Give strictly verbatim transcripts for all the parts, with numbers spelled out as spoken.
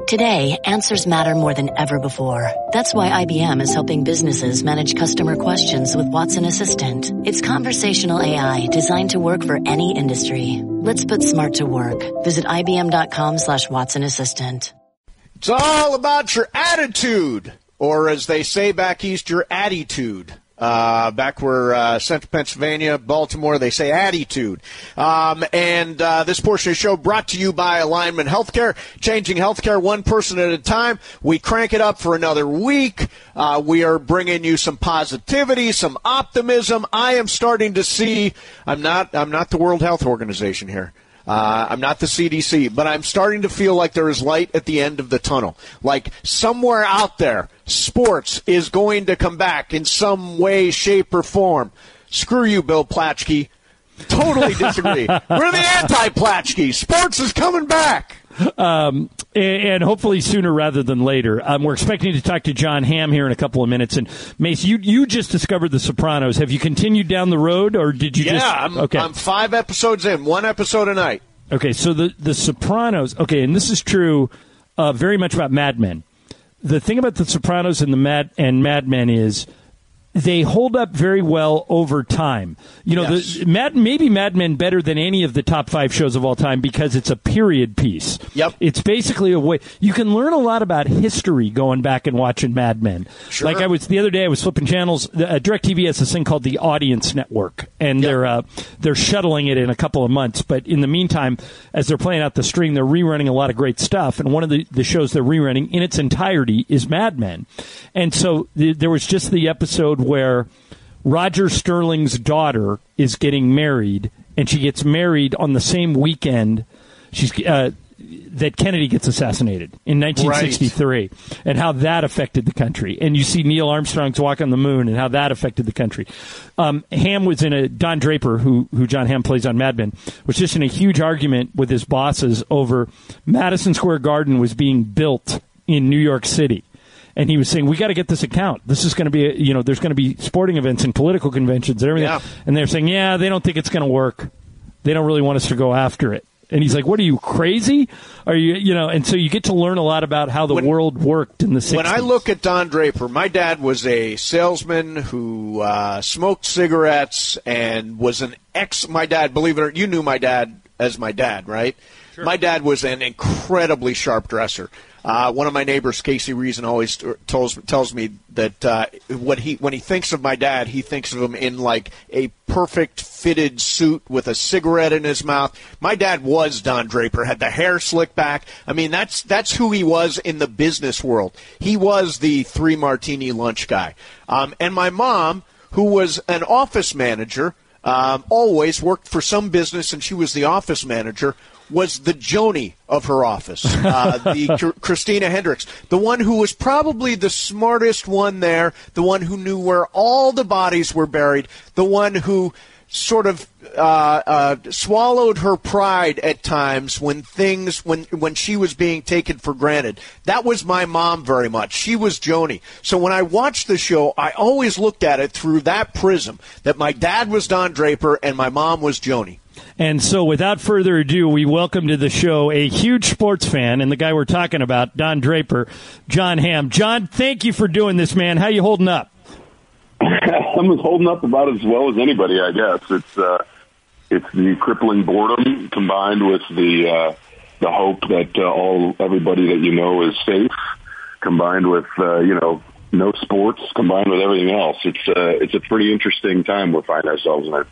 Today, answers matter more than ever before. That's why I B M is helping businesses manage customer questions with Watson Assistant. It's conversational A I designed to work for any industry. Let's put smart to work. Visit ibm.com slash Watson Assistant. It's all about your attitude, or as they say back east, your attitude. Uh, back where uh, Central Pennsylvania, Baltimore, they say attitude. Um, and uh, this portion of the show brought to you by Alignment Healthcare, changing healthcare one person at a time. We crank it up for another week. Uh, we are bringing you some positivity, some optimism. I am starting to see. I'm not. I'm not the World Health Organization here. Uh, I'm not the C D C, but I'm starting to feel like there is light at the end of the tunnel. Like somewhere out there, sports is going to come back in some way, shape, or form. Screw you, Bill Plaschke. Totally disagree. We're the anti-Plaschke. Sports is coming back. Um, and, and hopefully sooner rather than later. Um, we're expecting to talk to Jon Hamm here in a couple of minutes. And Mace, you, you just discovered The Sopranos. Have you continued down the road, or did you yeah, just? I'm, okay, I'm five episodes in, one episode a night. Okay, so the the Sopranos. Okay, and this is true, uh, very much about Mad Men. The thing about The Sopranos and the Mad and Mad Men is they hold up very well over time. You know, yes. the Mad maybe Mad Men better than any of the top five shows of all time because it's a period piece. Yep. It's basically a way you can learn a lot about history going back and watching Mad Men. Sure. Like I was the other day, I was flipping channels. Uh, DirecTV has this thing called the Audience Network, and yep. they're uh, they're shuttling it in a couple of months. But in the meantime, as they're playing out the string, they're rerunning a lot of great stuff. And one of the, the shows they're rerunning in its entirety is Mad Men. And so the, there was just the episode where Roger Sterling's daughter is getting married, and she gets married on the same weekend she's uh, that Kennedy gets assassinated in nineteen sixty-three, right. And how that affected the country. And you see Neil Armstrong's Walk on the Moon and how that affected the country. Um, Hamm was in a Don Draper, who who Jon Hamm plays on Mad Men, was just in a huge argument with his bosses over Madison Square Garden was being built in New York City. And he was saying, we got to get this account. This is going to be, a, you know, there's going to be sporting events and political conventions and everything. Yeah. And they're saying, yeah, they don't think it's going to work. They don't really want us to go after it. And he's like, what are you, crazy? Are you, you know, and so you get to learn a lot about how the when, world worked in the sixties. When I look at Don Draper, my dad was a salesman who uh, smoked cigarettes and was an ex, my dad, believe it or not, you knew my dad as my dad, right? Sure. My dad was an incredibly sharp dresser. Uh, one of my neighbors, Casey Reason, always tells tells me that uh, what he when he thinks of my dad, he thinks of him in like a perfect fitted suit with a cigarette in his mouth. My dad was Don Draper, had the hair slicked back. I mean, that's that's who he was in the business world. He was the three martini lunch guy. Um, and my mom, who was an office manager, um, always worked for some business, and she was the office manager. Was the Joni of her office, uh, the C- Christina Hendricks, the one who was probably the smartest one there, the one who knew where all the bodies were buried, the one who sort of uh, uh, swallowed her pride at times when things, when when she was being taken for granted. That was my mom very much. She was Joni. So when I watched the show, I always looked at it through that prism, that my dad was Don Draper and my mom was Joni. And so without further ado, we welcome to the show a huge sports fan and the guy we're talking about, Don Draper, Jon Hamm. John, thank you for doing this, man. How you holding up? I'm holding up about as well as anybody, I guess. It's uh, it's the crippling boredom combined with the uh, the hope that uh, all everybody that you know is safe, combined with uh, you know no sports, combined with everything else. It's uh, it's a pretty interesting time we find ourselves in.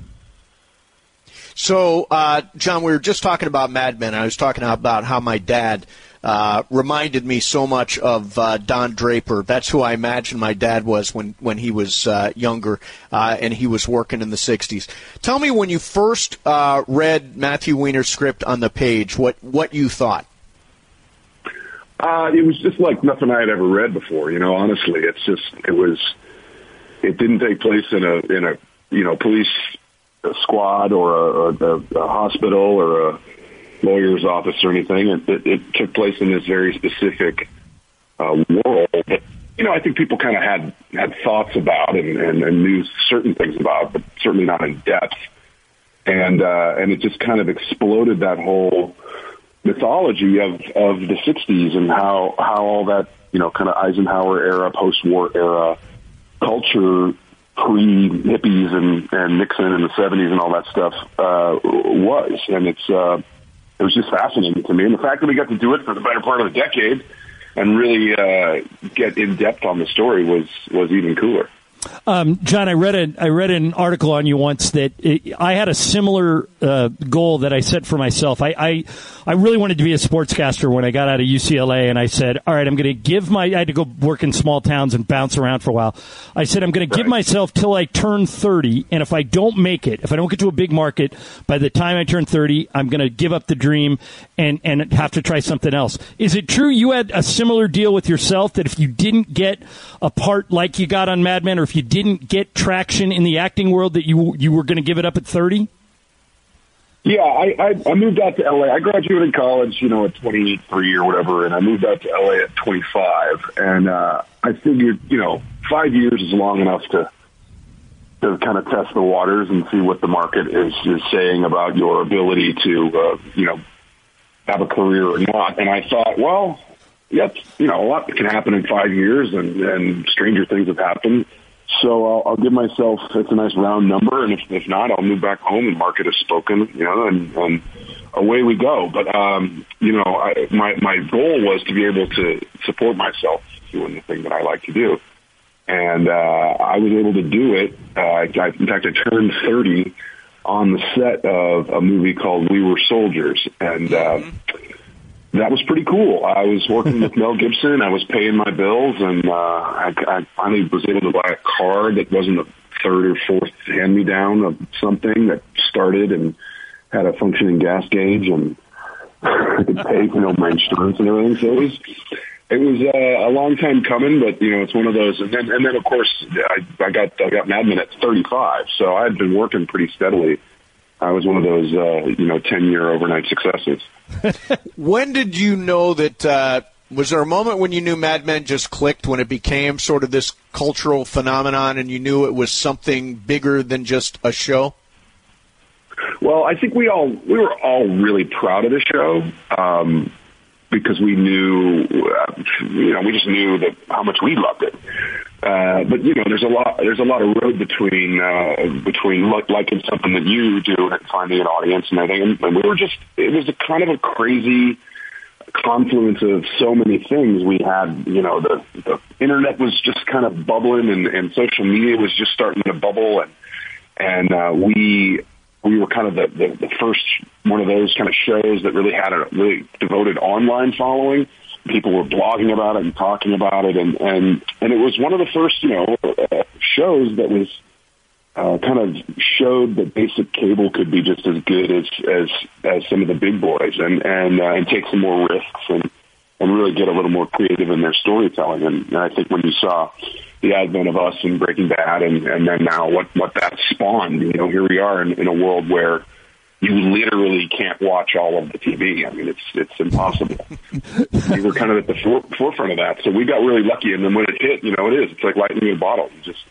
So, uh, John, we were just talking about Mad Men. I was talking about how my dad uh, reminded me so much of uh, Don Draper. That's who I imagine my dad was when, when he was uh, younger uh, and he was working in the sixties. Tell me, when you first uh, read Matthew Weiner's script on the page, what, what you thought. Uh, it was just like nothing I had ever read before, you know, honestly. It's just, it was, it didn't take place in a, in a, you know, police a squad or a, a, a hospital or a lawyer's office or anything. It, it, it took place in this very specific uh, world that, you know, I think people kind of had had thoughts about and, and, and knew certain things about, but certainly not in depth. And uh, and it just kind of exploded that whole mythology of, of the sixties and how, how all that, you know, kind of Eisenhower era, post-war era culture, pre-hippies and, and Nixon in the seventies and all that stuff uh, was. And it's uh, it was just fascinating to me. And the fact that we got to do it for the better part of a decade and really uh, get in depth on the story was, was even cooler. Um, John, I read a, I read an article on you once that it, I had a similar uh, goal that I set for myself. I, I I really wanted to be a sportscaster when I got out of U C L A, and I said, all right, I'm going to give my – I had to go work in small towns and bounce around for a while. I said I'm going to give myself till I turn thirty, and if I don't make it, if I don't get to a big market, by the time I turn thirty, I'm going to give up the dream and, and have to try something else. Is it true you had a similar deal with yourself that if you didn't get a part like you got on Mad Men, or if you didn't get traction in the acting world, that you you were going to give it up at thirty? Yeah, I, I, I moved out to L A. I graduated college, you know, at twenty-three or whatever, and I moved out to L A at twenty-five. And uh, I figured, you know, five years is long enough to to kind of test the waters and see what the market is, is saying about your ability to, uh, you know, have a career or not. And I thought, well, yep, you know, a lot can happen in five years, and, and stranger things have happened. So I'll, I'll give myself, it's a nice round number, and if, if not, I'll move back home and market has spoken, you know, and, and away we go. But, um, you know, I, my, my goal was to be able to support myself doing the thing that I like to do. And uh, I was able to do it. Uh, I, I, in fact, I turned thirty on the set of a movie called We Were Soldiers, and uh, that was pretty cool. I was working with Mel Gibson. I was paying my bills, and uh, I, I finally was able to buy a car that wasn't a third or fourth hand-me-down of something that started and had a functioning gas gauge, and I could pay, you know, my insurance and everything. So it was, it was uh, a long time coming, but you know, it's one of those. And then, and then of course, I, I got I got Mad Men at thirty-five, so I had been working pretty steadily. I was one of those, uh, you know, ten-year overnight successes. When did you know that, uh, was there a moment when you knew Mad Men just clicked, when it became sort of this cultural phenomenon and you knew it was something bigger than just a show? Well, I think we all, we were all really proud of the show, um, because we knew, uh, you know, we just knew that how much we loved it. Uh, but you know, there's a lot, there's a lot of road between, uh, between like, liking something that you do and finding an audience and everything. And we were just, it was a kind of a crazy confluence of so many things. We had, you know, the, the internet was just kind of bubbling, and, and social media was just starting to bubble. And, and, uh, we, we were kind of the, the, the first one of those kind of shows that really had a really devoted online following. People were blogging about it and talking about it, and, and, and it was one of the first, you know, uh, shows that was uh, kind of showed that basic cable could be just as good as as, as some of the big boys, and and, uh, and take some more risks and, and really get a little more creative in their storytelling. And, and I think when you saw the advent of us and Breaking Bad, and, and then now what, what that spawned, you know, here we are in, in a world where you literally can't watch all of the T V. I mean, it's it's impossible. We were kind of at the for, forefront of that, so we got really lucky. And then when it hit, you know, it is. It's like lightning in a bottle. You just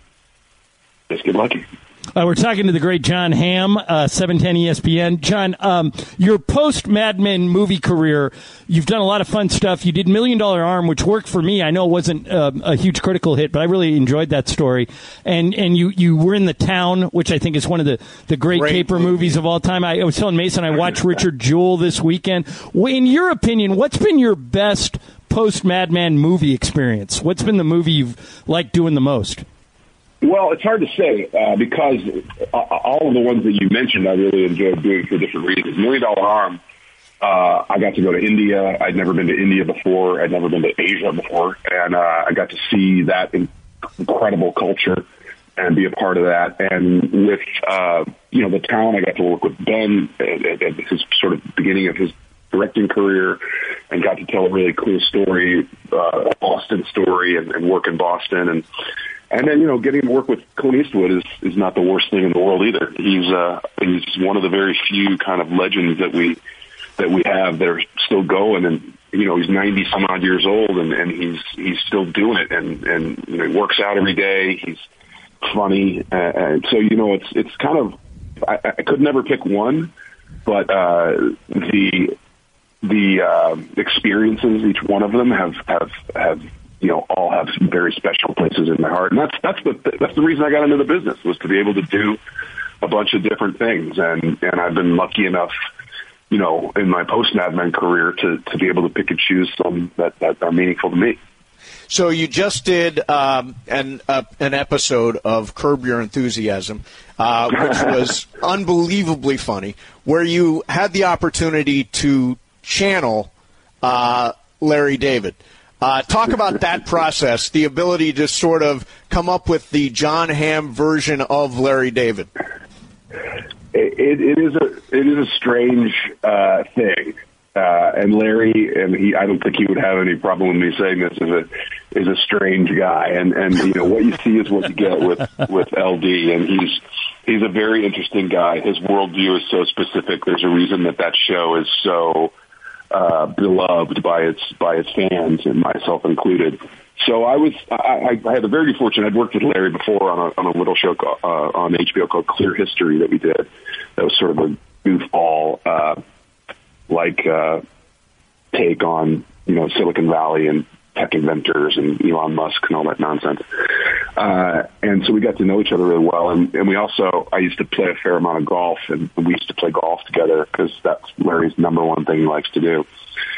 just get lucky. Uh, we're talking to the great Jon Hamm, uh, seven ten E S P N. John, um, your post-Mad Men movie career, you've done a lot of fun stuff. You did Million Dollar Arm, which worked for me. I know it wasn't uh, a huge critical hit, but I really enjoyed that story. And and you, you were in The Town, which I think is one of the, the great, great caper movie. movies of all time. I, I was telling Mason I watched Richard Jewell this weekend. In your opinion, what's been your best post-Mad Men movie experience? What's been the movie you've liked doing the most? Well, it's hard to say uh, because uh, all of the ones that you mentioned I really enjoyed doing for different reasons. Million Dollar Arm, uh, I got to go to India. I'd never been to India before. I'd never been to Asia before. And uh, I got to see that incredible culture and be a part of that. And with, uh, you know, The Town, I got to work with Ben at, at his sort of beginning of his directing career, and got to tell a really cool story, uh, Boston story, and, and work in Boston. And And then, you know, getting to work with Clint Eastwood is, is not the worst thing in the world either. He's uh, he's one of the very few kind of legends that we that we have that are still going. And, you know, he's ninety some odd years old, and, and he's he's still doing it. And, and you know, he works out every day. He's funny. Uh, and so, you know, it's it's kind of, I, I could never pick one, but uh, the the uh, experiences, each one of them have, have, have, you know, all have some very special places in my heart. And that's, that's the, that's the reason I got into the business, was to be able to do a bunch of different things. And, and I've been lucky enough, you know, in my post-Mad Men career to, to be able to pick and choose some that, that are meaningful to me. So you just did um, an uh, an episode of Curb Your Enthusiasm, uh, which was unbelievably funny, where you had the opportunity to channel uh, Larry David. Uh, talk about that process, the ability to sort of come up with the Jon Hamm version of Larry David. It, it is a it is a strange uh, thing. Uh, and Larry, and he, I don't think he would have any problem with me saying this, is a is a strange guy, and and you know what you see is what you get with with L D, and he's he's a very interesting guy. His worldview is so specific. There's a reason that that show is so uh, beloved by its by its fans, and myself included. So I was I, I had the very good fortune. I'd worked with Larry before on a on a little show called, uh, on H B O called Clear History that we did. That was sort of a goofball. Uh, like uh, take on, you know, Silicon Valley and tech inventors and Elon Musk and all that nonsense. Uh, and so we got to know each other really well. And, and we also, I used to play a fair amount of golf, and we used to play golf together because that's Larry's number one thing he likes to do.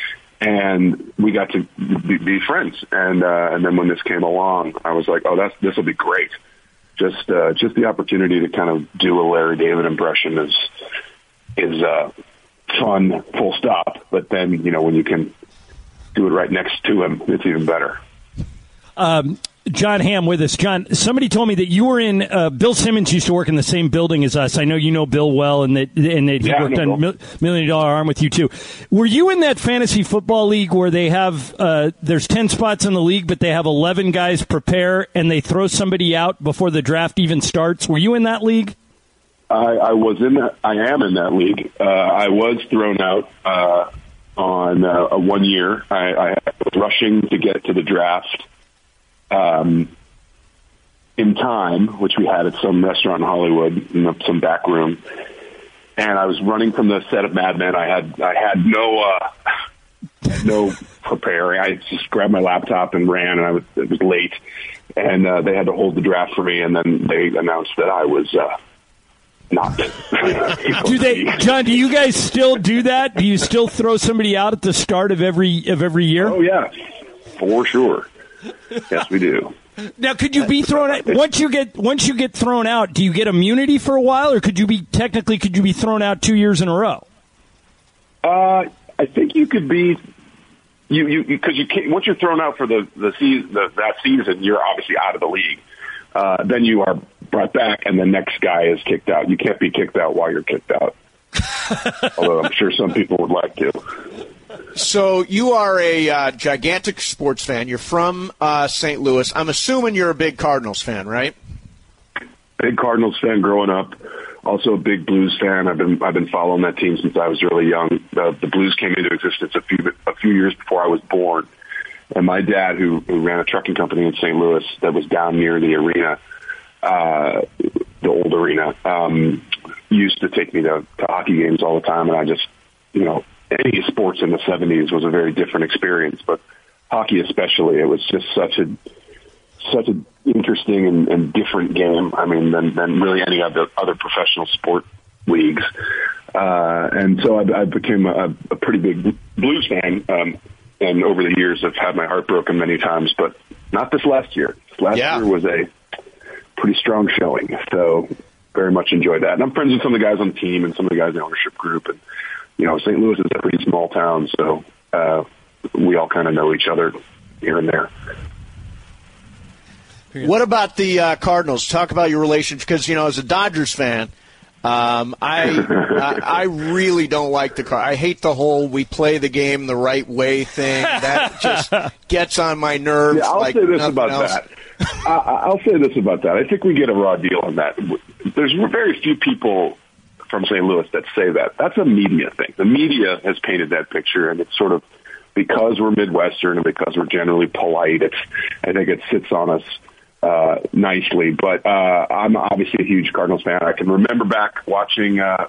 And we got to be, be friends. And uh, and then when this came along, I was like, oh, that's this will be great. Just uh, just the opportunity to kind of do a Larry David impression is is uh fun, full stop. But then, you know, when you can do it right next to him, it's even better. Um, Jon Hamm with us. John, somebody told me that you were in, uh, Bill Simmons used to work in the same building as us. I know you know Bill well, and that, and that he yeah, worked on Mil- Million Dollar Arm with you too. Were you in that fantasy football league where they have, uh, there's ten spots in the league, but they have eleven guys prepare and they throw somebody out before the draft even starts? Were you in that league? I, I was in that. I am in that league. Uh, I was thrown out uh, on uh, a one year. I, I was rushing to get to the draft um, in time, which we had at some restaurant in Hollywood, in some back room. And I was running from the set of Mad Men. I had I had no uh, no preparing. I just grabbed my laptop and ran, and I was it was late, and uh, they had to hold the draft for me. And then they announced that I was. Uh, Not. do they, John? Do you guys still do that? Do you still throw somebody out at the start of every of every year? Oh yeah, for sure. Yes, we do. Now, could you be thrown out once you get once you get thrown out? Do you get immunity for a while, or could you be technically could you be thrown out two years in a row? Uh, I think you could be. You you because you can't once you're thrown out for the the season the, that season, you're obviously out of the league. Uh, then you are brought back, and the next guy is kicked out. You can't be kicked out while you're kicked out. Although I'm sure some people would like to. So you are a uh, gigantic sports fan. You're from uh, Saint Louis. I'm assuming you're a big Cardinals fan, right? Big Cardinals fan growing up. Also a big Blues fan. I've been I've been following that team since I was really young. The, the Blues came into existence a few a few years before I was born. And my dad, who, who ran a trucking company in Saint Louis that was down near the arena, uh, the old arena, um, used to take me to, to hockey games all the time. And I just, you know, any sports in the seventies was a very different experience, but hockey especially, it was just such a such an interesting and, and different game. I mean, than, than really any other other professional sport leagues. Uh, and so I, I became a, a pretty big Blues fan. Um, And over the years, I've had my heart broken many times, but not this last year. Last yeah. year was a pretty strong showing, so very much enjoyed that. And I'm friends with some of the guys on the team and some of the guys in the ownership group. And, you know, Saint Louis is a pretty small town, so uh, we all kind of know each other here and there. What about the uh, Cardinals? Talk about your relationship, because, you know, as a Dodgers fan, Um, I, I I really don't like the car. I hate the whole "we play the game the right way" thing. That just gets on my nerves. Yeah, I'll like say this about else. that. I, I'll say this about that. I think we get a raw deal on that. There's very few people from Saint Louis that say that. That's a media thing. The media has painted that picture, and it's sort of because we're Midwestern and because we're generally polite. It's I think it sits on us. Uh, nicely, but uh, I'm obviously a huge Cardinals fan. I can remember back watching uh,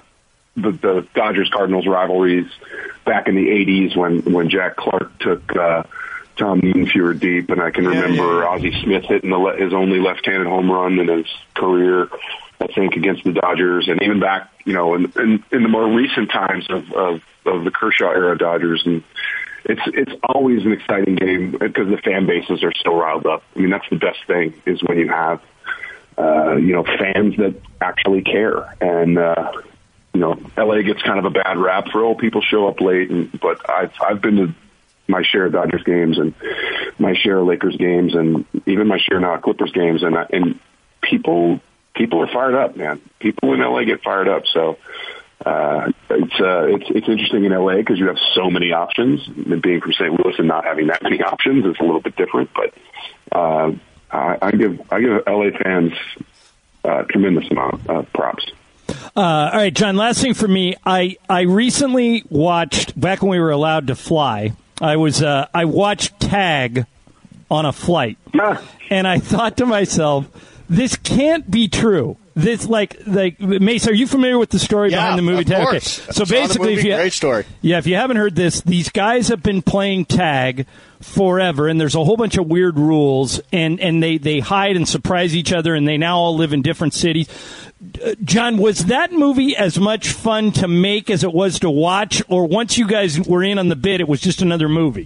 the, the Dodgers-Cardinals rivalries back in the eighties when, when Jack Clark took uh, Tom Niedenfuer deep, and I can remember yeah, yeah. Ozzie Smith hitting the le- his only left-handed home run in his career, I think, against the Dodgers, and even back, you know, in, in, in the more recent times of, of, of the Kershaw era Dodgers, and it's it's always an exciting game because the fan bases are so riled up. I mean, that's the best thing is when you have, uh, you know, fans that actually care, and uh, you know, L A gets kind of a bad rap for old people show up late, and but I've I've been to my share of Dodgers games and my share of Lakers games and even my share now of Clippers games, and and people. People are fired up, man. People in L A get fired up. So uh, it's uh, it's it's interesting in L A because you have so many options. And being from Saint Louis and not having that many options is a little bit different. But uh, I, I give I give L A fans a tremendous amount of props. Uh, all right, John. Last thing for me, I I recently watched back when we were allowed to fly. I was uh, I watched Tag on a flight, yeah. and I thought to myself, this can't be true. This like like Mace, are you familiar with the story yeah, behind the movie of Tag? Course. Okay. So Saw basically, the movie, if you, great story. Yeah, if you haven't heard this, these guys have been playing tag forever, and there's a whole bunch of weird rules, and, and they, they hide and surprise each other, and they now all live in different cities. Uh, John, was that movie as much fun to make as it was to watch, or once you guys were in on the bit, it was just another movie?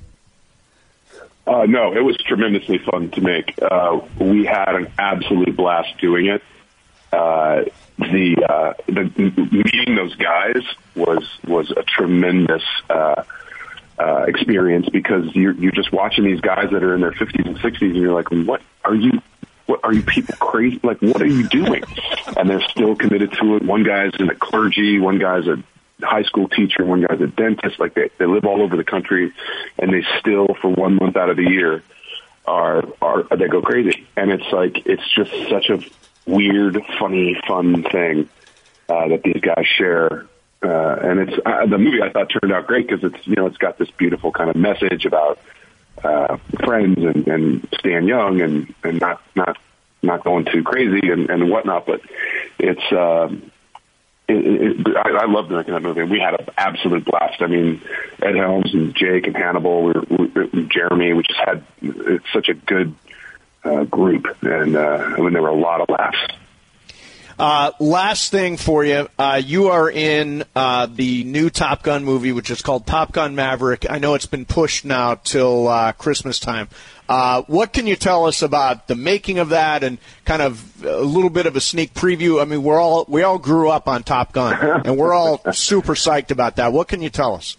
Uh, no, it was tremendously fun to make. Uh, we had an absolute blast doing it. Uh, the, uh, the meeting those guys was was a tremendous uh, uh, experience because you're you're just watching these guys that are in their fifties and sixties, and you're like, what are you? What are you people crazy? Like, what are you doing? And they're still committed to it. One guy's in the clergy, one guy's a high school teacher, one guy's a dentist. Like they, they live all over the country, and they still, for one month out of the year, are are they go crazy. And it's like it's just such a weird, funny, fun thing uh, that these guys share. Uh, and it's uh, the movie I thought turned out great because it's you know it's got this beautiful kind of message about uh, friends and, and staying young and, and not not not going too crazy and, and whatnot. But it's. Um, It, it, I, I loved making that movie. We had an absolute blast. I mean, Ed Helms and Jake and Hannibal, we were, we, Jeremy. We just had it's such a good uh, group, and uh, I mean, there were a lot of laughs. Uh, last thing for you, uh, you are in uh, the new Top Gun movie, which is called Top Gun Maverick. I know it's been pushed now till uh, Christmas time. Uh, what can you tell us about the making of that and kind of a little bit of a sneak preview? I mean, we're all we all grew up on Top Gun, and we're all super psyched about that. What can you tell us?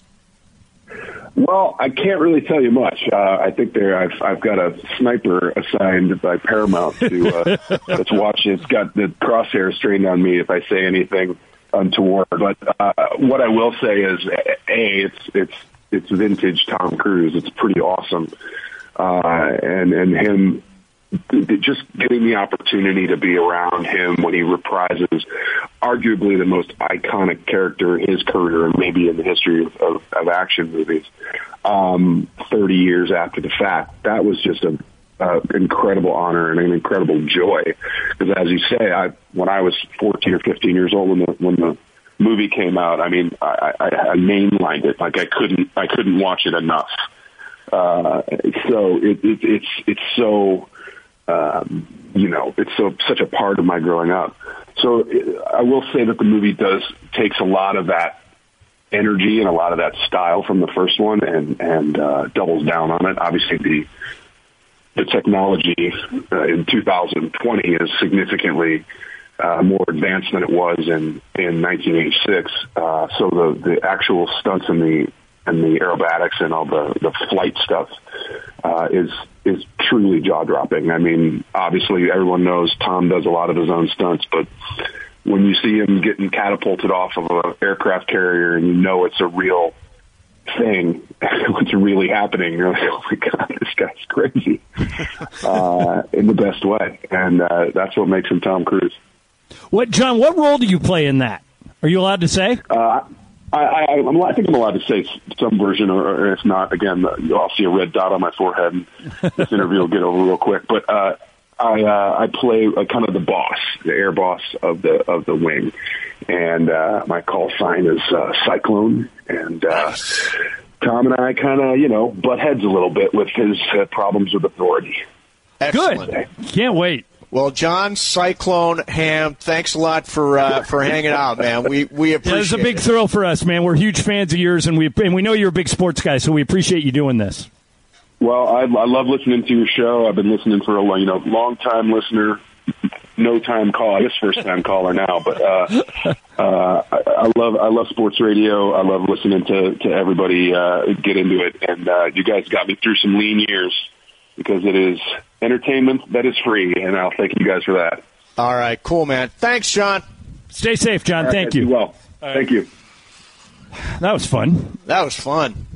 Well, I can't really tell you much. Uh, I think there I've, I've got a sniper assigned by Paramount to uh, that's watching. It's got the crosshairs trained on me if I say anything untoward. But uh, what I will say is, a it's it's it's vintage Tom Cruise. It's pretty awesome. Uh, and, and him just getting the opportunity to be around him when he reprises arguably the most iconic character in his career and maybe in the history of, of, of action movies, um, thirty years after the fact. That was just an uh, incredible honor and an incredible joy. Because as you say, I, when I was fourteen or fifteen years old when the, when the movie came out, I mean, I, I, I mainlined it. Like I couldn't, I couldn't watch it enough. Uh, so it, it, it's it's so um, you know it's so such a part of my growing up. So it, I will say that the movie does takes a lot of that energy and a lot of that style from the first one and and uh, doubles down on it. Obviously, the the technology uh, in two thousand twenty is significantly uh, more advanced than it was in in nineteen eighty-six. Uh, so the the actual stunts and the and the aerobatics and all the, the flight stuff uh, is is truly jaw-dropping. I mean, obviously everyone knows Tom does a lot of his own stunts, but when you see him getting catapulted off of an aircraft carrier and you know it's a real thing, what's really happening, you're like, oh my God, this guy's crazy, uh, in the best way. And uh, that's what makes him Tom Cruise. What, John, what role do you play in that? Are you allowed to say? Uh I, I, I'm, I think I'm allowed to say some version, or, or if not, again, I'll see a red dot on my forehead, and this interview will get over real quick. But uh, I uh, I play uh, kind of the boss, the air boss of the of the wing, and uh, my call sign is uh, Cyclone. And uh, Tom and I kind of you know butt heads a little bit with his uh, problems with authority. Excellent. Good. Can't wait. Well, John Cyclone Hamm, thanks a lot for uh, for hanging out, man. We we appreciate it. It's a big it. thrill for us, man. We're huge fans of yours, and we and we know you're a big sports guy, so we appreciate you doing this. Well, I, I love listening to your show. I've been listening for a long, you know, long time listener, no time call. I guess first time caller now, but uh, uh, I, I love I love sports radio. I love listening to to everybody uh, get into it, and uh, you guys got me through some lean years because it is entertainment that is free, and I'll thank you guys for that. All right, cool, man. Thanks, John. Stay safe, John. Right, thank you. Well, right. Thank you. That was fun. That was fun.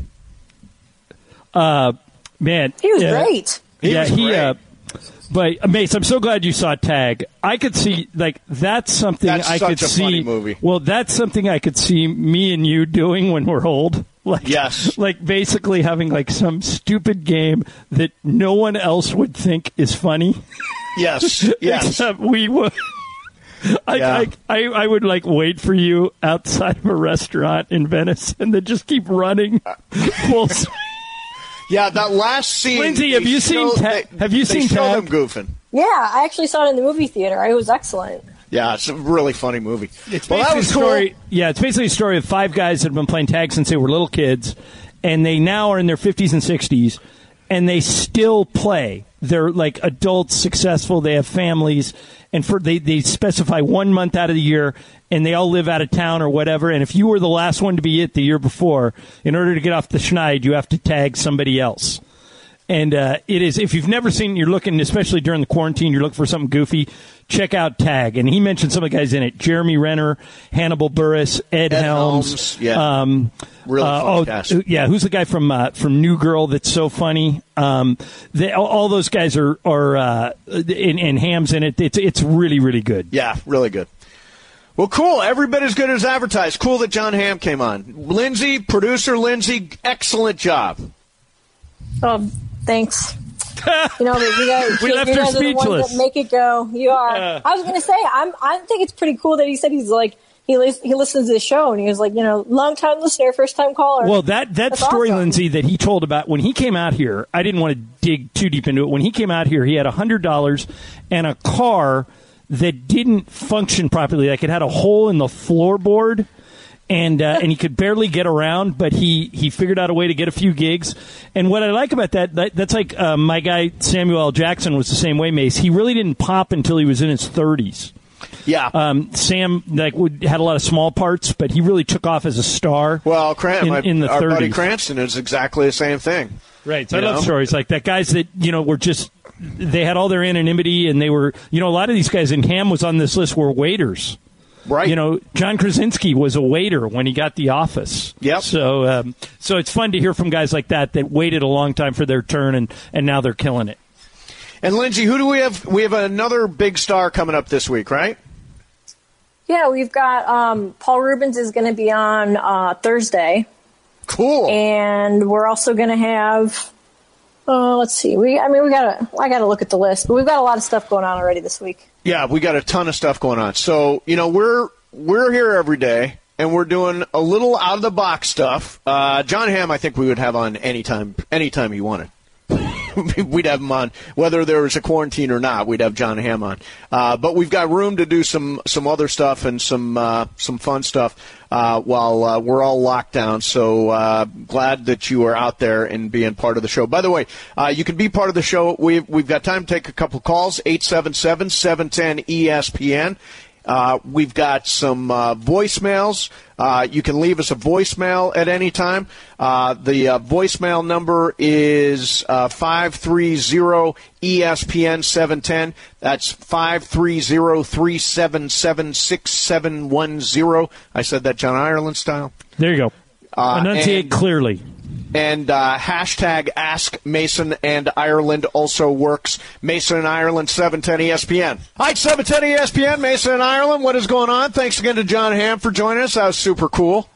Uh. Man, he was uh, great. He yeah, was he. great. Uh, but Mace, I'm so glad you saw Tag. I could see like that's something that's I such could a see. Funny movie. Well, that's something I could see me and you doing when we're old. Like, yes, like basically having like some stupid game that no one else would think is funny. Yes, yes, except we would. I, yeah. I, I I would like wait for you outside of a restaurant in Venice and then just keep running full speed. Yeah, that last scene. Lindsay, have you show, seen Ta- they, Have you they seen show Tag? them goofing. Yeah, I actually saw it in the movie theater. It was excellent. Yeah, it's a really funny movie. It's well, that was a story. cool. Yeah, it's basically a story of five guys that have been playing tag since they were little kids, and they now are in their fifties and sixties, and they still play. They're like adults, successful. They have families, and for they they specify one month out of the year, and they all live out of town or whatever. And if you were the last one to be it the year before, in order to get off the schneid, you have to tag somebody else. And uh, it is, if you've never seen it, you're looking, especially during the quarantine, you're looking for something goofy, check out Tag. And he mentioned some of the guys in it, Jeremy Renner, Hannibal Buress, Ed, Ed Helms. Helms, yeah. Um, really uh, funny oh, cast. yeah, who's the guy from uh, from New Girl that's so funny? Um, they, all, all those guys are, are uh, and, and Ham's in it. It's, it's really, really good. Yeah, really good. Well, cool. Every bit as good as advertised. Cool that John Hamm came on. Lindsay, producer Lindsay, excellent job. Um, thanks. You know, you guys, We you left her guys are the ones speechless. that make it go. You are. Uh. I was going to say, I'm, I think it's pretty cool that he said he's like, he lis- he listens to the show, and he was like, you know, long-time listener, first-time caller. Well, that, that That's story, awesome. Lindsay, that he told about when he came out here, I didn't want to dig too deep into it. When he came out here, he had one hundred dollars and a car that didn't function properly. Like it had a hole in the floorboard. And uh, and he could barely get around, but he, he figured out a way to get a few gigs. And what I like about that, that that's like uh, my guy Samuel L. Jackson was the same way, Mace. He really didn't pop until he was in his thirties. Yeah. Um, Sam like would, had a lot of small parts, but he really took off as a star. Well, Cran- in, my, in the our thirties. buddy Cranston is exactly the same thing. Right. So I You love know? stories like that. Guys that, you know, were just, they had all their anonymity, and they were, you know, a lot of these guys, and Ham was on this list, were waiters. Right. You know, John Krasinski was a waiter when he got The Office. Yep. So, um, so it's fun to hear from guys like that that waited a long time for their turn, and, and now they're killing it. And Lindsay, who do we have? We have another big star coming up this week, right? Yeah, we've got um, Paul Rubens is going to be on uh, Thursday. Cool. And we're also going to have, uh, let's see, we I mean, we got to, I got to look at the list, but we've got a lot of stuff going on already this week. Yeah, we got a ton of stuff going on. So, you know, we're we're here every day, and we're doing a little out of the box stuff. Uh, John Hamm, I think we would have on anytime, anytime he wanted. We'd have him on, whether there was a quarantine or not. We'd have John Hamm on. Uh, but we've got room to do some some other stuff and some uh, some fun stuff uh, while uh, we're all locked down. So uh, glad that you are out there and being part of the show. By the way, uh, you can be part of the show. We've we've got time to take a couple calls. eight seven seven, seven one zero, E S P N. Uh, we've got some uh, voicemails. Uh, you can leave us a voicemail at any time. Uh, the uh, voicemail number is uh, five three zero E S P N seven ten. That's five three zero, three seven seven, six seven one zero. I said that John Ireland style. There you go. Uh, Enunciate and- clearly. And uh, hashtag Ask Mason and Ireland also works. Mason and Ireland, seven ten E S P N. Hi, seven ten E S P N, Mason and Ireland. What is going on? Thanks again to John Hamm for joining us. That was super cool.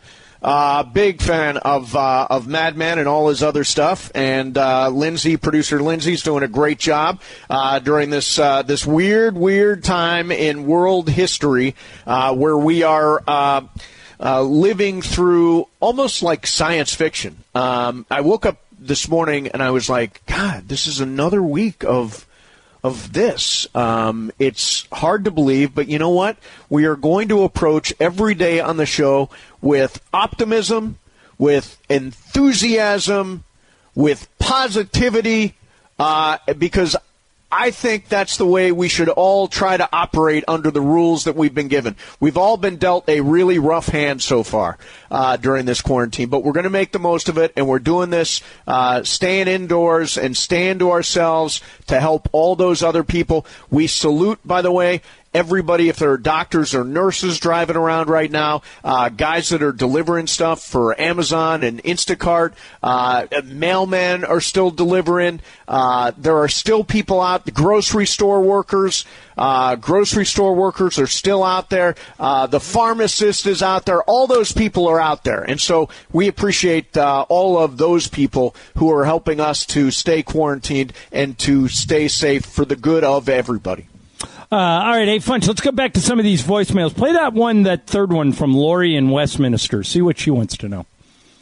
Uh, big fan of uh, of Mad Men and all his other stuff. And uh, Lindsay, producer Lindsay's doing a great job uh, during this uh, this weird, weird time in world history uh, where we are uh, uh, living through almost like science fiction. Um, I woke up this morning and I was like, God, this is another week of of this. Um, it's hard to believe, but you know what? We are going to approach every day on the show with optimism, with enthusiasm, with positivity, uh, because I think that's the way we should all try to operate under the rules that we've been given. We've all been dealt a really rough hand so far uh, during this quarantine, but we're going to make the most of it, and we're doing this uh, staying indoors and staying to ourselves to help all those other people. We salute, by the way, everybody, if there are doctors or nurses driving around right now, uh, guys that are delivering stuff for Amazon and Instacart, uh, mailmen are still delivering. Uh, there are still people out, the grocery store workers, uh, grocery store workers are still out there. Uh, the pharmacist is out there. All those people are out there. And so we appreciate uh, all of those people who are helping us to stay quarantined and to stay safe for the good of everybody. Uh, all right, hey, Funch, let's go back to some of these voicemails. Play that one, that third one from Lori in Westminster. See what she wants to know.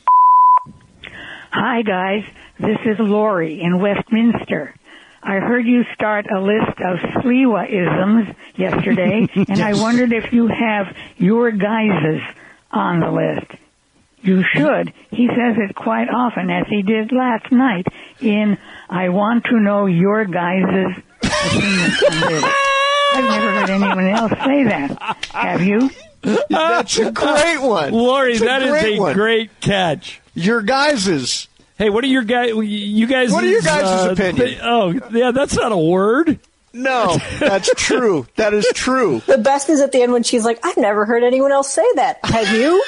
Hi, guys. This is Lori in Westminster. I heard you start a list of Sliwa-isms yesterday, and yes. I wondered if you have your guys's on the list. You should. He says it quite often, as he did last night in I Want to Know Your Guys's opinions on this. I've never heard anyone else say that. Have you? That's a great one. Lori, That's that a is a one. great catch. Your guys's. Hey, what are your guys? You guys? What are your guys' uh, opinion? Th- oh, yeah, that's not a word. No, that's true. That is true. The best is at the end when she's like, I've never heard anyone else say that. Have you?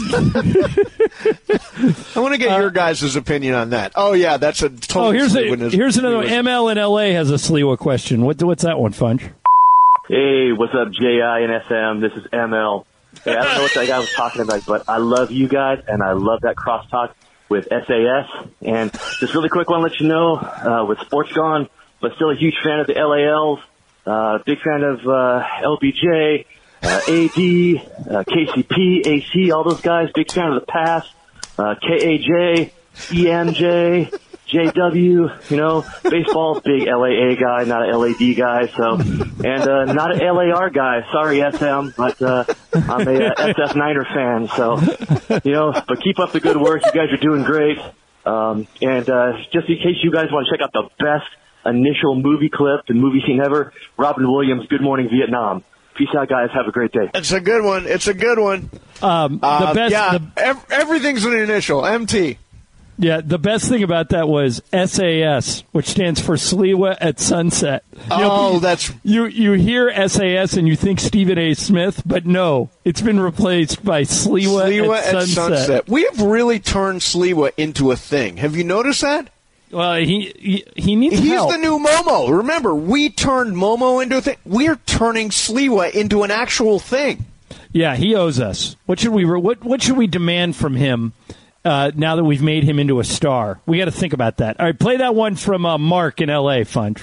I want to get uh, your guys' opinion on that. Oh, yeah, that's a total Oh, here's, a, Sliwa-ism. here's another one. M L in L A has a Sliwa question. What, what's that one, Funch? Hey, what's up, J I and S M? This is M L. Hey, I don't know what that guy was talking about, but I love you guys, and I love that crosstalk with S A S. And just really quick, want to let you know, uh, with sports gone, but still a huge fan of the L A Ls, uh, big fan of uh, L B J, uh, A D, uh, K C P, A C, all those guys, big fan of the past, uh, K A J, E M J, J W, you know, baseball, big L A A guy, not an L A D guy, so, and uh, not an L A R guy, sorry S M, but uh, I'm a uh, S F Niner fan, so, you know, but keep up the good work, you guys are doing great, um, and uh, just in case you guys want to check out the best initial movie clip and movie scene ever, Robin Williams, Good Morning Vietnam. Peace out, guys. Have a great day. It's a good one. It's a good one. Um, the uh, best, yeah, the, ev- everything's an initial, M T. Yeah, the best thing about that was S A S, which stands for Sliwa at Sunset. You oh, know, that's... You you hear S A S and you think Stephen A. Smith, but no, it's been replaced by Sliwa, Sliwa at, at Sunset. Sunset. We have really turned Sliwa into a thing. Have you noticed that? Well, he he, he needs He's help. the new Momo. Remember, we turned Momo into a thing. We're turning Sliwa into an actual thing. Yeah, he owes us. What should we what what should we demand from him uh, now that we've made him into a star? We got to think about that. All right, play that one from uh, Mark in L A. Funch.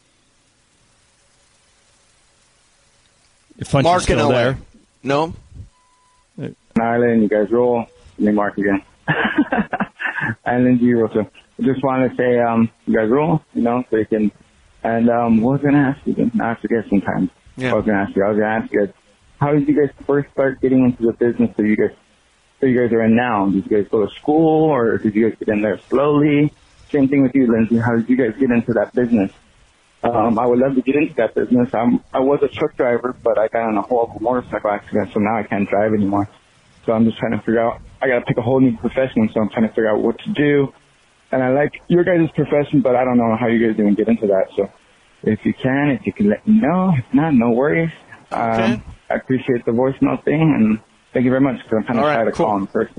If Funch Mark is still in L A. there. No. Island, you guys roll. Me, Mark again. Island, you roll. So I just wanted to say, um, you guys roll, you know, so you can, and, um, what was I going to ask you again? I forget sometimes. Yeah. I was going to ask you. I was going to ask you guys, how did you guys first start getting into the business that you guys, that you guys are in now? Did you guys go to school, or did you guys get in there slowly? Same thing with you, Lindsay. How did you guys get into that business? Um, I would love to get into that business. I'm, I was a truck driver, but I got in a horrible motorcycle accident, so now I can't drive anymore. So I'm just trying to figure out, I got to pick a whole new profession, so I'm trying to figure out what to do. And I like your guys' profession, but I don't know how you guys even get into that. So if you can, if you can let me know. If not, no worries. Um, okay. I appreciate the voicemail thing, and thank you very much, because I'm kind of All right, tired of cool. calling in person. But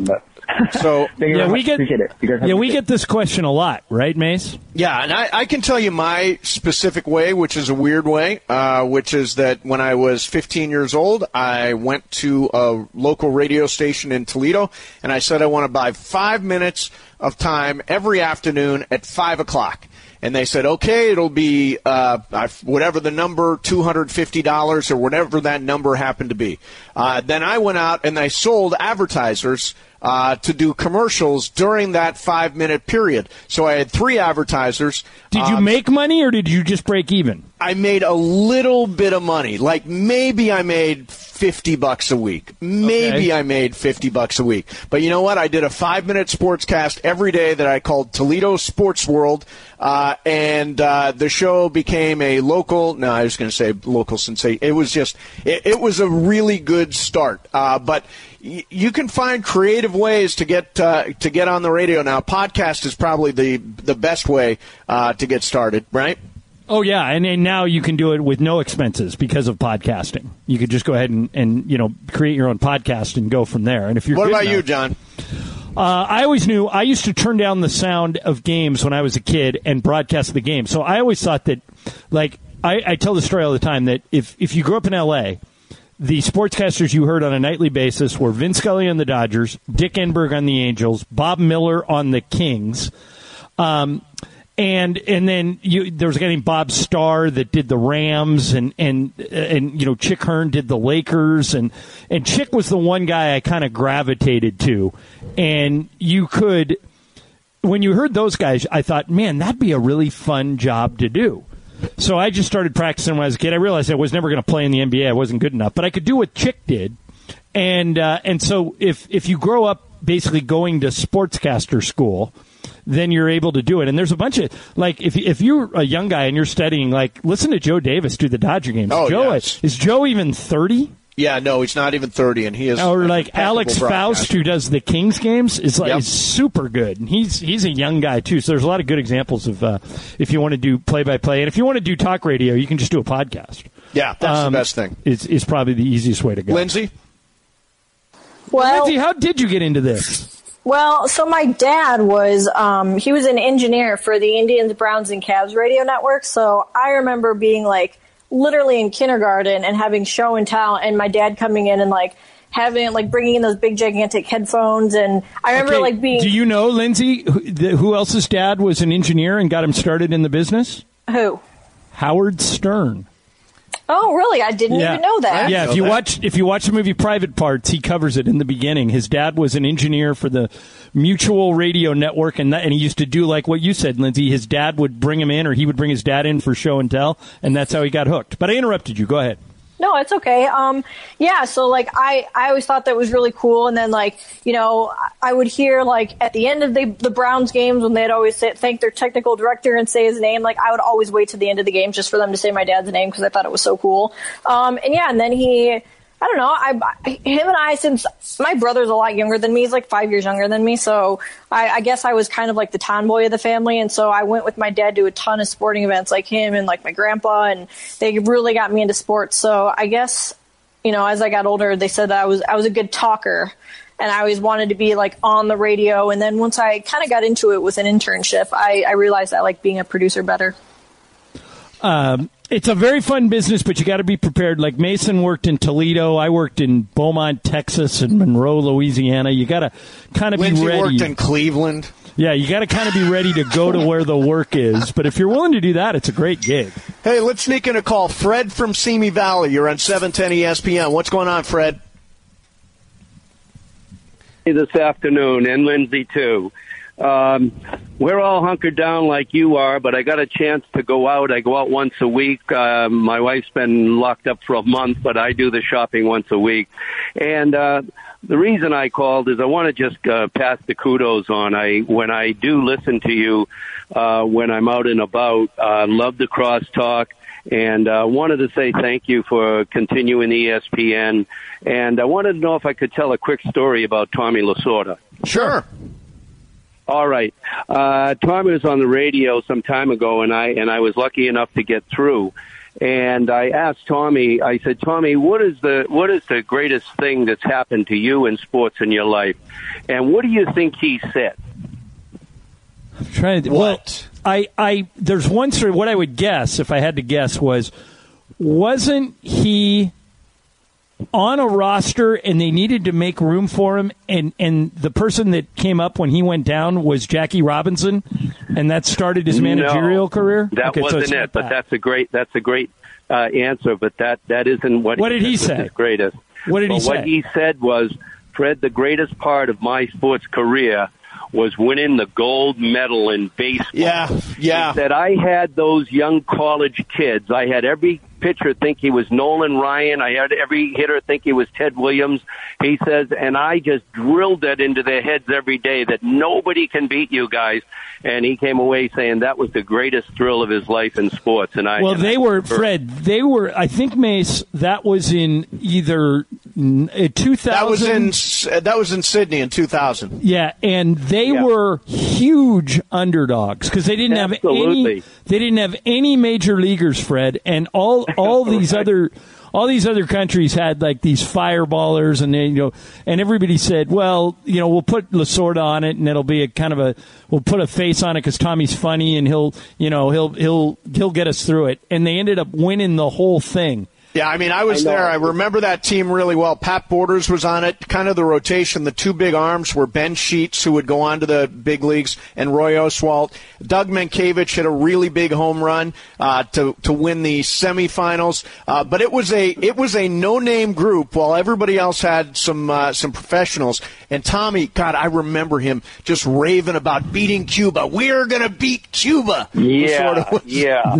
So yeah, we get Appreciate it. You guys have yeah a we good get this question a lot, right, Mace? Yeah, and I, I can tell you my specific way, which is a weird way, uh, which is that when I was fifteen years old, I went to a local radio station in Toledo, and I said I want to buy five minutes of time every afternoon at five o'clock. And they said, okay, it'll be uh, whatever the number, two hundred fifty dollars or whatever that number happened to be. Uh, then I went out and I sold advertisers uh, to do commercials during that five-minute period. So I had three advertisers. Did you um, make money or did you just break even? I made a little bit of money. Like maybe I made fifty bucks a week. Maybe Okay. I made fifty bucks a week. But you know what? I did a five-minute sportscast every day that I called Toledo Sports World, uh, and uh, the show became a local. No, I was going to say local sensation. It was just. It, it was a really good start. Uh, but y- you can find creative ways to get uh, to get on the radio now. Podcast is probably the the best way uh, to get started. Right. Oh, yeah, and, and now you can do it with no expenses because of podcasting. You could just go ahead and, and you know, create your own podcast and go from there. And if you're What good about enough- you, John? Uh, I always knew I used to turn down the sound of games when I was a kid and broadcast the game. So I always thought that, like, I, I tell the story all the time that if, if you grew up in L A, the sportscasters you heard on a nightly basis were Vin Scully on the Dodgers, Dick Enberg on the Angels, Bob Miller on the Kings. Um, And and then you, there was a guy named Bob Starr that did the Rams, and and and you know Chick Hearn did the Lakers, and and Chick was the one guy I kind of gravitated to, and you could, when you heard those guys, I thought, man, that'd be a really fun job to do. So I just started practicing when I was a kid. I realized I was never going to play in the N B A. I wasn't good enough, but I could do what Chick did, and uh, and so if if you grow up basically going to sportscaster school, then you're able to do it. And there's a bunch of, like, if if you're a young guy and you're studying, like, listen to Joe Davis do the Dodger games. Oh, Joe, yes. Is Joe even thirty? Yeah, no, he's not even thirty, and he is. Or like impeccable Alex Faust, broadcaster. who does the Kings games, is like Yep. is super good. And he's he's a young guy too. So there's a lot of good examples of uh, if you want to do play by play, and if you want to do talk radio, you can just do a podcast. Yeah, that's Um, the best thing. Is is probably the easiest way to go. Lindsay? Well, Lindsay, how did you get into this? Well, so my dad was, um, he was an engineer for the Indians, Browns, and Cavs radio network. So I remember being like literally in kindergarten and having show and tell, and my dad coming in and like having, like bringing in those big gigantic headphones. And I remember Okay, like being. Do you know, Lindsay, who, the, who else's dad was an engineer and got him started in the business? Who? Howard Stern. Oh, really? I didn't even know that. Yeah, if you watch if you watch the movie Private Parts, he covers it in the beginning. His dad was an engineer for the Mutual Radio Network, and that, and he used to do like what you said, Lindsay. His dad would bring him in, or he would bring his dad in for show and tell, and that's how he got hooked. But I interrupted you. Go ahead. No, it's okay. Um, yeah, so like I, I always thought that was really cool. And then like, you know, I would hear like at the end of the, the Browns games when they'd always say, thank their technical director and say his name. Like I would always wait to the end of the game just for them to say my dad's name because I thought it was so cool. Um, and yeah, and then he, I don't know, I, him and I, since my brother's a lot younger than me, he's like five years younger than me. So I, I guess I was kind of like the tomboy of the family. And so I went with my dad to a ton of sporting events like him and like my grandpa, and they really got me into sports. So I guess, you know, as I got older, they said that I was, I was a good talker, and I always wanted to be like on the radio. And then once I kind of got into it with an internship, I, I realized I like being a producer better. Um, it's a very fun business, but you got to be prepared. Like Mason worked in Toledo, I worked in Beaumont, Texas, and Monroe, Louisiana. You got to kind of be Lindsay ready. worked in Cleveland. Yeah, you got to kind of be ready to go to where the work is. But if you're willing to do that, it's a great gig. Hey, let's sneak in a call. Fred from Simi Valley. You're on seven ten E S P N. What's going on, Fred? This afternoon, and Lindsay too. Um, we're all hunkered down like you are, but I got a chance to go out. I go out once a week. Uh, my wife's been locked up for a month, but I do the shopping once a week. And uh, the reason I called is I want to just uh, pass the kudos on. I when I do listen to you uh, when I'm out and about, I uh, love the crosstalk. And I uh, wanted to say thank you for continuing E S P N. And I wanted to know if I could tell a quick story about Tommy Lasorda. Sure. All right. Uh, Tommy was on the radio some time ago, and I and I was lucky enough to get through. And I asked Tommy, I said, Tommy, what is the what is the greatest thing that's happened to you in sports in your life? And what do you think he said? I'm trying to, what? Well, I, I, there's one story, what I would guess, if I had to guess, was, wasn't he on a roster and they needed to make room for him, and, and the person that came up when he went down was Jackie Robinson, and that started his managerial no, career? That okay, wasn't so it, but that. that's a great that's a great uh, answer, but that, that isn't what, what he did he said say? was his greatest. What did well, he say? What he said was, Fred, the greatest part of my sports career was winning the gold medal in baseball. Yeah, yeah. He said, I had those young college kids. I had every pitcher think he was Nolan Ryan. I had every hitter think he was Ted Williams. He says, and I just drilled that into their heads every day that nobody can beat you guys. And he came away saying that was the greatest thrill of his life in sports. And I well, they were Fred. They were. I think Mace. That was in either two thousand. That was in that was in Sydney in two thousand. Yeah, and they yeah. were huge underdogs because they didn't Absolutely. have any. They didn't have any major leaguers, Fred, and all all these right. other. All these other countries had like these fireballers, and they, you know, and everybody said, "Well, you know, we'll put Lasorda on it, and it'll be a kind of a, we'll put a face on it because Tommy's funny, and he'll, you know, he'll he'll he'll get us through it." And they ended up winning the whole thing. Yeah, I mean, I was I there. I remember that team really well. Pat Borders was on it. Kind of the rotation. The two big arms were Ben Sheets, who would go on to the big leagues, and Roy Oswalt. Doug Mankiewicz hit a really big home run uh, to to win the semifinals. Uh, but it was a it was a no-name group, while everybody else had some uh, some professionals. And Tommy, God, I remember him just raving about beating Cuba. We're going to beat Cuba. Yeah, sort of yeah.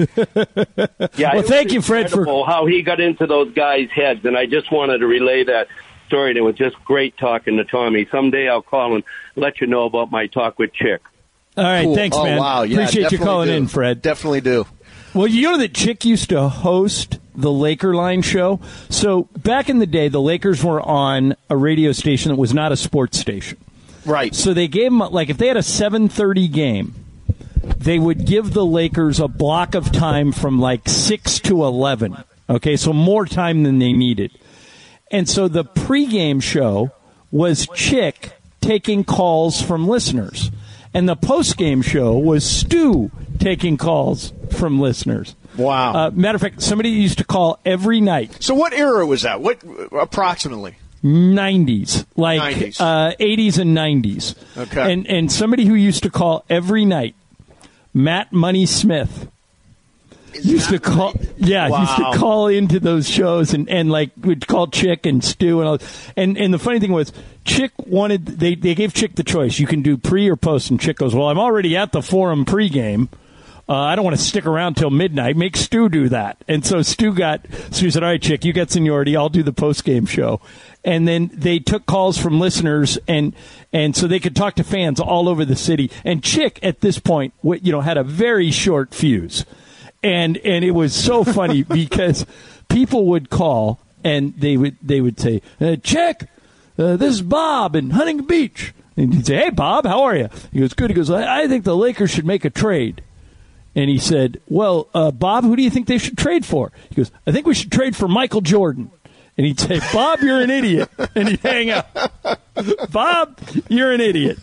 yeah. Well, thank you, Fred, for how he got into those guys' heads, and I just wanted to relay that story. And it was just great talking to Tommy. Someday I'll call and let you know about my talk with Chick. All right, cool. Thanks, oh, man. Wow. Yeah, Appreciate you calling do. in, Fred. Definitely do. Well, you know that Chick used to host the Laker Line show? So back in the day, the Lakers were on a radio station that was not a sports station. Right. So they gave them, like, if they had a seven thirty game, they would give the Lakers a block of time from, like, six to eleven. Okay, so more time than they needed. And so the pregame show was Chick taking calls from listeners. And the postgame show was Stu taking calls from listeners. Wow. Uh, matter of fact, somebody used to call every night. So what era was that? What approximately? nineties, like nineties. Uh, eighties and nineties. Okay. And and somebody who used to call every night, Matt Money Smith. Is used to call, right? yeah, Wow. used to call into those shows and, and like would call Chick and Stu and all. And and the funny thing was, Chick wanted they they gave Chick the choice. You can do pre or post, and Chick goes, "Well, I'm already at the Forum pregame. Uh, I don't want to stick around till midnight. Make Stu do that." And so Stu got Stu said, "All right, Chick, you got seniority. I'll do the postgame show." And then they took calls from listeners, and and so they could talk to fans all over the city. And Chick at this point, you know, had a very short fuse. And and it was so funny because people would call and they would they would say, uh, "Chick, uh, this is Bob in Huntington Beach." And he'd say, "Hey, Bob, how are you?" He goes, "Good." He goes, I, I think the Lakers should make a trade." And he said, "Well, uh, Bob, who do you think they should trade for?" He goes, "I think we should trade for Michael Jordan." And he'd say, "Bob, you're an idiot." And he'd hang up. "Bob, you're an idiot."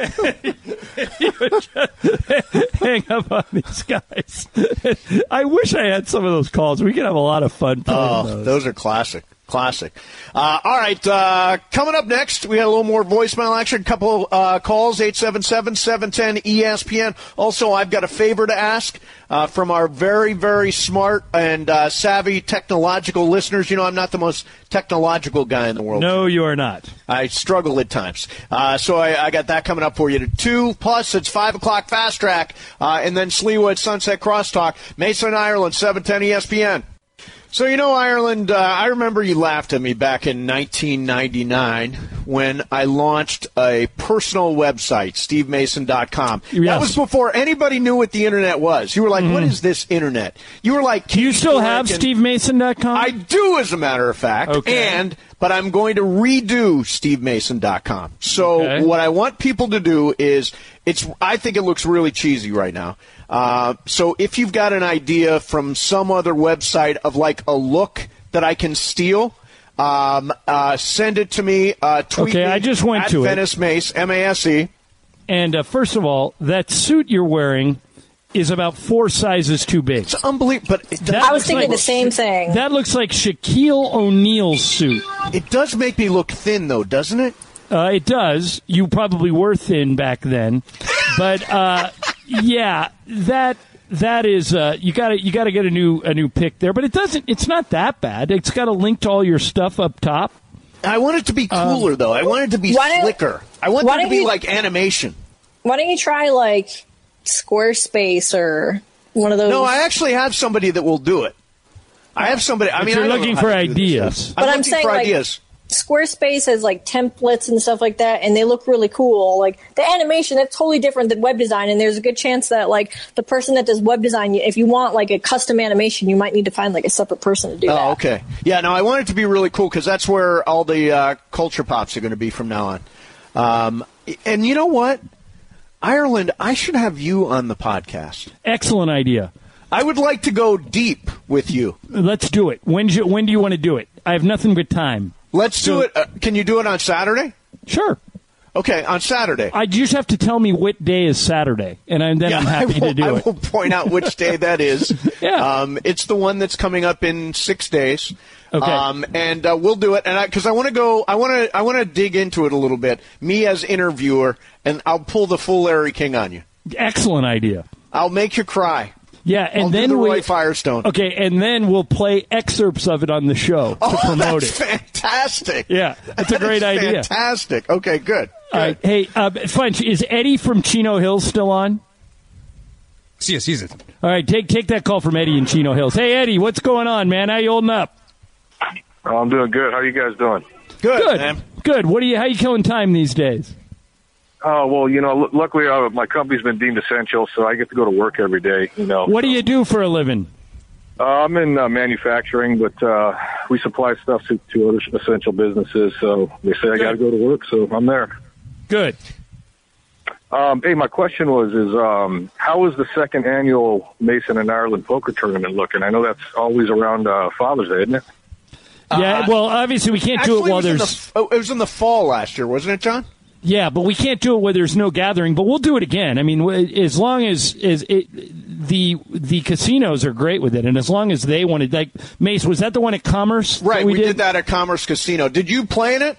He would just hang up on these guys. I wish I had some of those calls. We could have a lot of fun playing Oh, those. those are classic. Classic. Uh, all right, uh, coming up next, we got a little more voicemail action, a couple uh, calls, eight seven seven, seven one zero, E S P N. Also, I've got a favor to ask uh, from our very, very smart and uh, savvy technological listeners. You know, I'm not the most technological guy in the world. No, you are not. I struggle at times. Uh, so I, I got that coming up for you. Two, plus it's five o'clock Fast Track, uh, and then Sliwa at Sunset Crosstalk. Mason, Ireland, seven ten E S P N. So, you know, Ireland, uh, I remember you laughed at me back in nineteen ninety-nine when I launched a personal website, steve mason dot com. Yes. That was before anybody knew what the Internet was. You were like, mm. what is this Internet? You were like, do you still have steve mason dot com? I do, as a matter of fact. Okay. And, but I'm going to redo steve mason dot com. So Okay. what I want people to do is, it's, I think it looks really cheesy right now. Uh, so if you've got an idea from some other website of like a look that I can steal, um, uh, send it to me. Uh, tweet okay, me I just went at to Venice it. Mace, M A S E. And uh, first of all, that suit you're wearing is about four sizes too big. It's unbelievable. But it I was thinking like, the same thing. That looks like Shaquille O'Neal's suit. It does make me look thin, though, doesn't it? Uh, it does. You probably were thin back then, but uh, yeah, that that is uh, you got to you got to get a new a new pick there. But it doesn't. It's not that bad. It's got a link to all your stuff up top. I want it to be cooler, um, though. I want it to be slicker. I want it to be you, like animation. Why don't you try like Squarespace or one of those? No, I actually have somebody that will do it. I have somebody. I but mean, you're I looking for ideas. But I'm, I'm saying for like, ideas. Squarespace has like templates and stuff like that, and they look really cool. Like the animation, that's totally different than web design, and there's a good chance that like the person that does web design, if you want like a custom animation, you might need to find like a separate person to do oh, that. Oh, okay. Yeah, no, I want it to be really cool because that's where all the uh, culture pops are going to be from now on. Um, and you know what? Ireland, I should have you on the podcast. Excellent idea. I would like to go deep with you. Let's do it. When do you, when do you want to do it? I have nothing but time. Let's so, do it. Uh, can you do it on Saturday? Sure. Okay, on Saturday. I just have to tell me what day is Saturday, and I'm, then yeah, I'm happy will, to do I it. I will point out which day that is. yeah. Um, it's the one that's coming up in six days. Okay. Um, and uh, we'll do it. And because I, I want to go, I want to, I want to dig into it a little bit. Me as interviewer, and I'll pull the full Larry King on you. Excellent idea. I'll make you cry. Yeah, and I'll then do the we, Roy Firestone. Okay, and then we'll play excerpts of it on the show to oh, promote that's it. Fantastic! Yeah, that's a great that's idea. Fantastic. Okay, good. good. All right, hey, uh, fine. Is Eddie from Chino Hills still on? Yes, he's it. All right, take take that call from Eddie in Chino Hills. Hey, Eddie, what's going on, man? How you holding up? Oh, I'm doing good. How are you guys doing? Good, good, man. Good. What are you? How you killing time these days? Oh, well, you know, l- luckily uh, my company's been deemed essential, so I get to go to work every day, you know. What do you do for a living? Uh, I'm in uh, manufacturing, but uh, we supply stuff to, to other essential businesses, so they say I got to go to work, so I'm there. Good. Um, hey, my question was, is um, how is the second annual Mason and Ireland poker tournament looking? I know that's always around uh, Father's Day, isn't it? Yeah, well, obviously we can't do it while it there's... The, it was in the fall last year, wasn't it, John? Yeah, but we can't do it where there's no gathering. But we'll do it again. I mean, as long as, as it, the the casinos are great with it, and as long as they wanted, like Mace, was that the one at Commerce? Right, we, we did? did that at Commerce Casino. Did you play in it?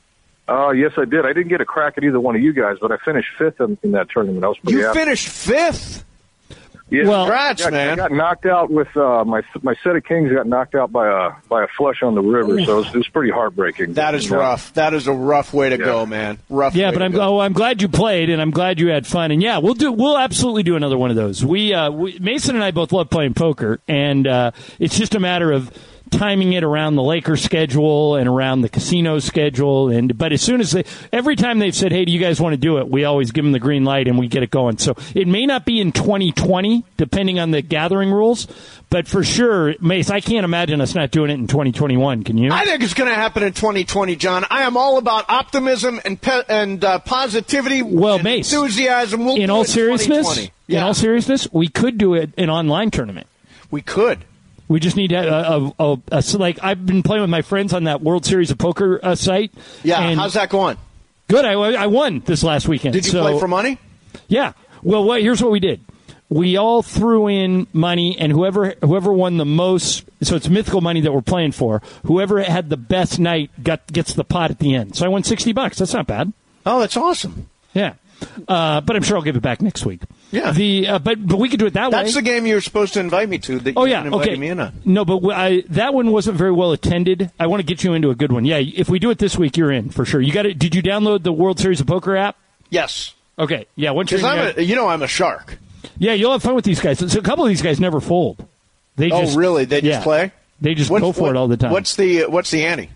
Uh, yes, I did. I didn't get a crack at either one of you guys, but I finished fifth in, in that tournament. I was pretty You happy. finished fifth? Yeah, well, congrats, I got, man! I got knocked out with uh, my my set of kings. Got knocked out by a by a flush on the river, so it was, it was pretty heartbreaking. That is you know? rough. That is a rough way to yeah. go, man. Rough. Yeah, way but to I'm go. oh, I'm glad you played, and I'm glad you had fun. And yeah, we'll do we'll absolutely do another one of those. We, uh, we Mason and I both love playing poker, and uh, it's just a matter of timing it around the Lakers schedule and around the casino schedule. And but as soon as they, every time they've said, "Hey, do you guys want to do it?" we always give them the green light and we get it going. So it may not be in twenty twenty, depending on the gathering rules, but for sure, Mace, I can't imagine us not doing it in twenty twenty-one. Can you? I think it's going to happen in twenty twenty, John. I am all about optimism and pe- and uh, positivity. Well, and Mace, enthusiasm. We'll in do all it seriousness, yeah. in all seriousness, we could do it an online tournament. We could. We just need a, a, a, a so like I've been playing with my friends on that World Series of Poker uh, site. Yeah, and how's that going? Good. I, I won this last weekend. Did you so, play for money? Yeah. Well, what, here's what we did. We all threw in money, and whoever whoever won the most, so it's mythical money that we're playing for. Whoever had the best night got gets the pot at the end. So I won sixty bucks. That's not bad. Oh, that's awesome. Yeah. Uh, but I'm sure I'll give it back next week. Yeah. The uh, but but we could do it that That's way. the game you were supposed to invite me to. That oh you yeah. invited Okay. me in on. No, but I, that one wasn't very well attended. I want to get you into a good one. Yeah. If we do it this week, you're in for sure. You got it. Did you download the World Series of Poker app? Yes. Okay. Yeah. Once you're Because in, I'm a, you know I'm a shark. yeah, you'll have fun with these guys. So a couple of these guys never fold. They Oh, just, really? They just yeah, play? They just What's- go for what- it all the time. What's the what's the ante?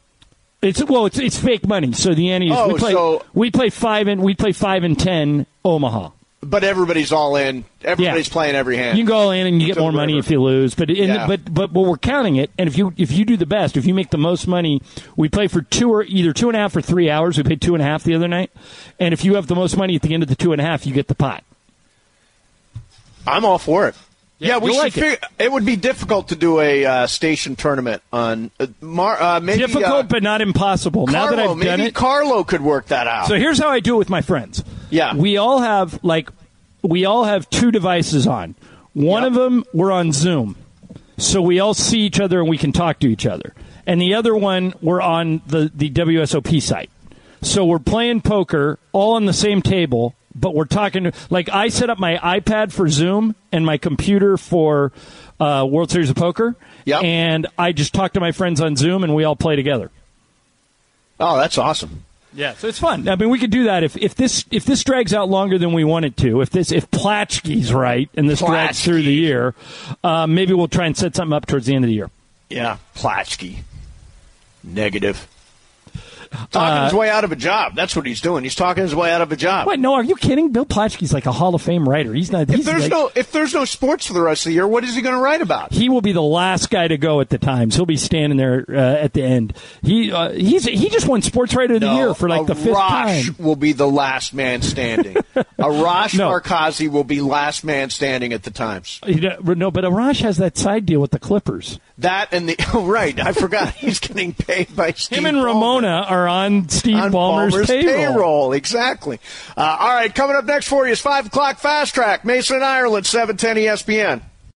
It's well, it's it's fake money. So the ante is Oh, we play so- we play five and we play five and ten Omaha. But everybody's all in. Everybody's Yeah. playing every hand. You can go all in and you get To more the money river. if you lose. But in Yeah. the, but but but we're counting it. And if you if you do the best, if you make the most money, we play for two or either two and a half or three hours. We paid two and a half the other night. And if you have the most money at the end of the two and a half, you get the pot. I'm all for it. Yeah, Yeah, we you'll should like it. figure. It would be difficult to do a uh, station tournament on uh, Mar. Uh, maybe, Difficult, uh, but not impossible. now Carlo, that I've maybe done it, Carlo could work that out. So here's how I do it with my friends. Yeah. We all have like we all have two devices on. One Yep. of them we're on Zoom. So we all see each other and we can talk to each other. And the other one we're on the, the W S O P site. So we're playing poker all on the same table, but we're talking to, like I set up my iPad for Zoom and my computer for uh, World Series of Poker. Yep. And I just talk to my friends on Zoom and we all play together. Oh, that's awesome. Yeah, so it's fun. I mean, we could do that if, if this if this drags out longer than we want it to. If this if Platschke's right and this drags through the year, uh, maybe we'll try and set something up towards the end of the year. Yeah, Platschke. Negative. Talking Uh, his way out of a job. That's what he's doing. He's talking his way out of a job. Wait, no, are you kidding? Bill Platschke's like a Hall of Fame writer. He's not. If He's there's like, no if there's no sports for the rest of the year, what is he going to write about? He will be the last guy to go at the Times. He'll be standing there uh, at the end. He uh, he's he just won Sports Writer of the No, Year for like the fifth Arash time. will be the last man standing. Arash No. Markazi will be last man standing at the Times. You know, no, but Arash has that side deal with the Clippers. That and the oh right, I forgot he's getting paid by Steve Him and Ballmer. Ramona are on Steve On Ballmer's, Ballmer's payroll. payroll. Exactly. Uh, all right, coming up next for you is five o'clock Fast Track. Mason and Ireland, seven ten E S P N.